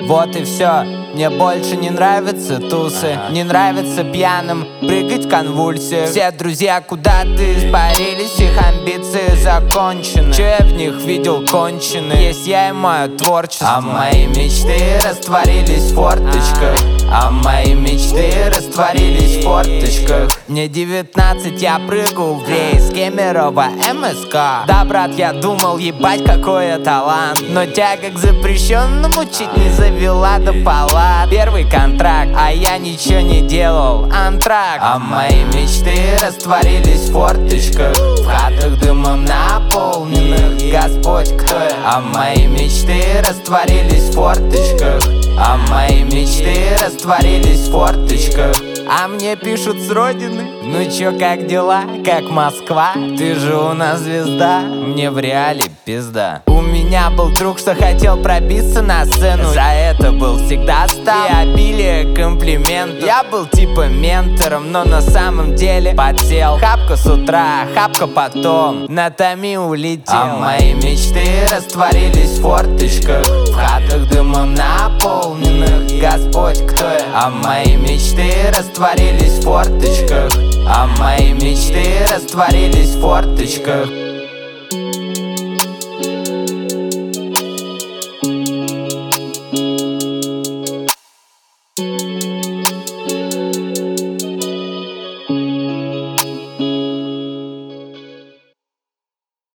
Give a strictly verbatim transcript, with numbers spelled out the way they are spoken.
Вот и все. Мне больше не нравятся тусы, не нравится пьяным прыгать в конвульсиях. Все друзья куда-то испарились, их амбиции закончены. Че я в них видел кончены? Есть я и мое творчество. А мои мечты растворились в форточках. А мои мечты растворились в форточках. Мне девятнадцать, я прыгаю в рейс Кемерово эм эс ка. Да, брат, я думал, ебать, какой я талант. Но тяга к запрещенному чуть не завела до палат. Первый контракт, а я ничего не делал. Антракт. А мои мечты растворились в форточках, в хатах дымом наполненных. Господь, кто я? А мои мечты растворились в форточках. А мои мечты растворились в форточках. А мне пишут с родины: ну чё, как дела, как Москва? Ты же у нас звезда, мне в реале пизда. У меня был друг, что хотел пробиться на сцену. За это был всегда стал и обилие комплиментов. Я был типа ментором, но на самом деле подсел. Хапка с утра, хапка потом, на Томи улетел. А мои мечты растворились в форточках, в хатах дымом наполненных. Господь, кто я? А мои мечты растворились в форточках. А мои мечты растворились в форточках.